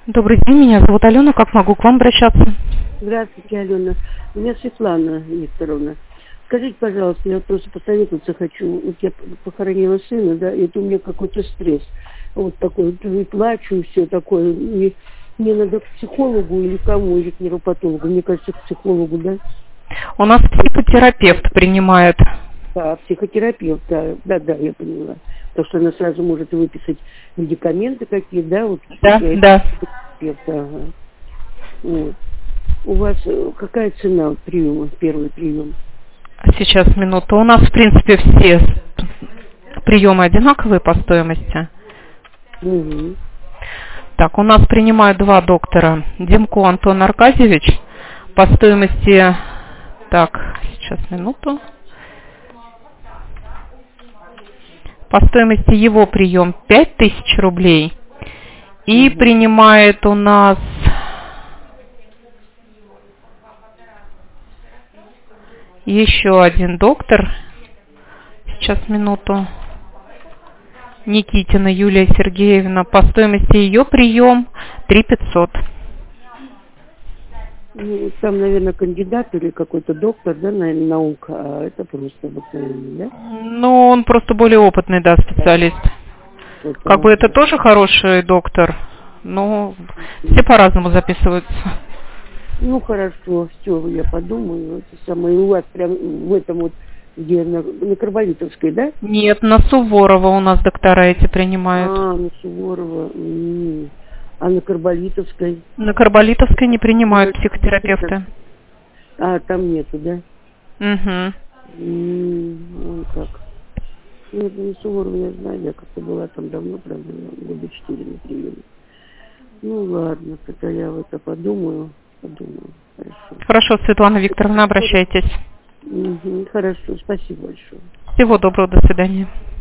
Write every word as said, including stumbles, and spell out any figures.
Добрый день, меня зовут Алена. Как могу к вам обращаться? Здравствуйте, Алена. Меня Светлана Викторовна. Скажите, пожалуйста, я просто посоветоваться хочу. Вот я похоронила сына, да, и это у меня какой-то стресс. Вот такой, вот, и плачу, и все такое. И мне надо к психологу или кому, или к нейропатологу. Мне кажется, к психологу, да? У нас психотерапевт принимает. Да, психотерапевт, да, да, да, я поняла. Потому что она сразу может выписать медикаменты какие, да, вот. Да, да. Психотерапевт, ага. Вот. У вас какая цена вот, приема, первый прием? Сейчас, минуту. У нас, в принципе, все приемы одинаковые по стоимости. Угу. Так, у нас принимают два доктора. Демко Антон Аркадьевич по стоимости... Так, сейчас, минуту. По стоимости его прием пять тысяч рублей. И угу. принимает у нас... Еще один доктор. Сейчас, минуту. Никитина Юлия Сергеевна. По стоимости ее прием три тысячи пятьсот. Ну, там, наверное, кандидат или какой-то доктор, да, наверное, наука, а это просто обыкновенный, да? Ну, он просто более опытный, да, специалист. Это как бы это тоже хороший доктор, но все по-разному записываются. Ну, хорошо, все, я подумаю. Это самое, у вас прям в этом вот, где на, на Карболитовской, да? Нет, на Суворова у нас доктора эти принимают. А, на Суворова. М-м. А на Карболитовской? На Карболитовской не принимают психотерапевты. А, там нету, да? Угу. М-м, вон как. Ну, это на Суворова, я знаю, я как-то была там давно, правда, года четыре на приеме. Ну, ладно, тогда я в это подумаю. Подумаю. Хорошо. Хорошо, Светлана Викторовна, обращайтесь. Угу, хорошо, спасибо большое. Всего доброго, до свидания.